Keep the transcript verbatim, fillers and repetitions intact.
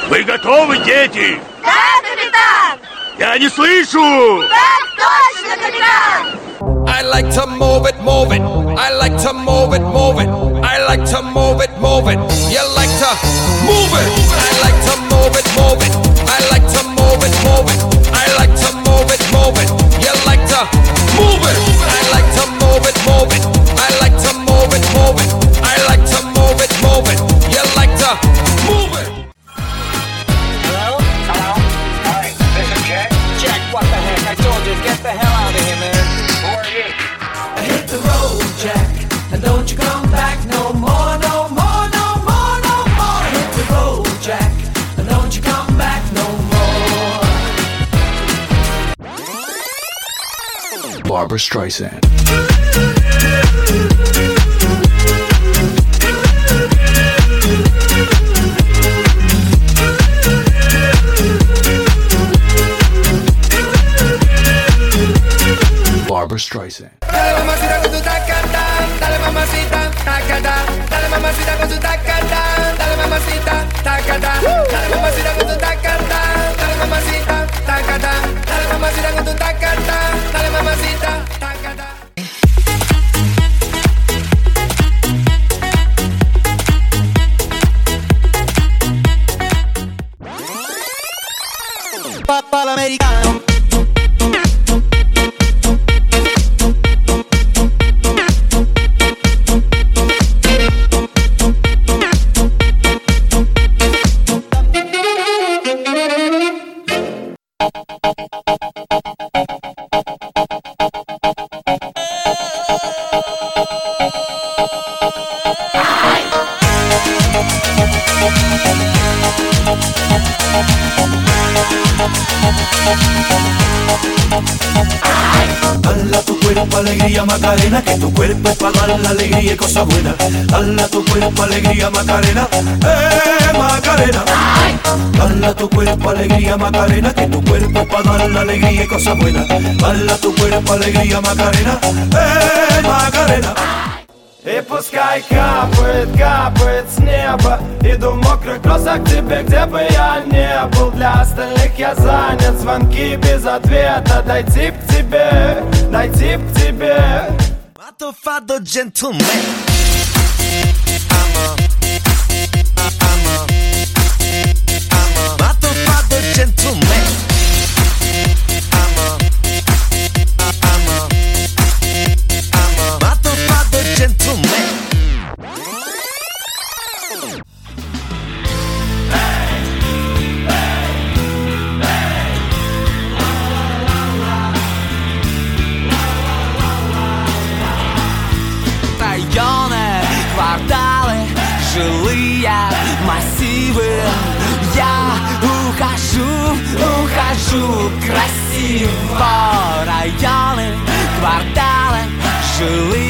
Вы готовы, дети? Да, капитан! Я не слышу! Так точно, капитан! I like to move it, move it. I like to move it, move it. I like to move it, move it. You like to move it. I like to move it, move it. I like to move it, move it. I like to move it, move it. You like to move it. I like to move it, move it. I like to move it, move it. I like to move it, move it. You like to move it. Hello? Hello? Hi, this is Jack. Jack, what the heck? I told you, get the hell out of here, man. Who are you? I hit the road, Jack, and don't you come back no more, no more, no more, no more. I hit the road, Jack, and don't you come back no more. Barbra Streisand. Barbra Streisand. Dale mamacita con tu tacata, dale mamacita, tacata, dale mamacita con tu tacata, dale mamacita, tacata, dale mamacita con tu tacata, dale mamacita, tacata, dale mamacita con tu tacata, dale mamacita, tacata. Papà l'americano. Dale a tu cuerpo alegría Macarena, que tu cuerpo es para dar la alegría y cosas buenas. Dale a tu cuerpo alegría Macarena, eh Macarena. Dale a tu cuerpo alegría Macarena, que tu cuerpo es para dar la alegría y cosas buenas. Dale a tu cuerpo alegría Macarena, eh Macarena. И пускай капает, капает с неба. Иду в мокрых кроссах к тебе, где бы я не был. Для остальных я занят, звонки без ответа. Дойти к тебе, дойти к тебе. Fatto fatto gentleman. Fatto fatto gentleman. Fatto fatto gentleman. Районы, кварталы, жилые массивы. Я ухожу, ухожу красиво. Районы, кварталы, жилые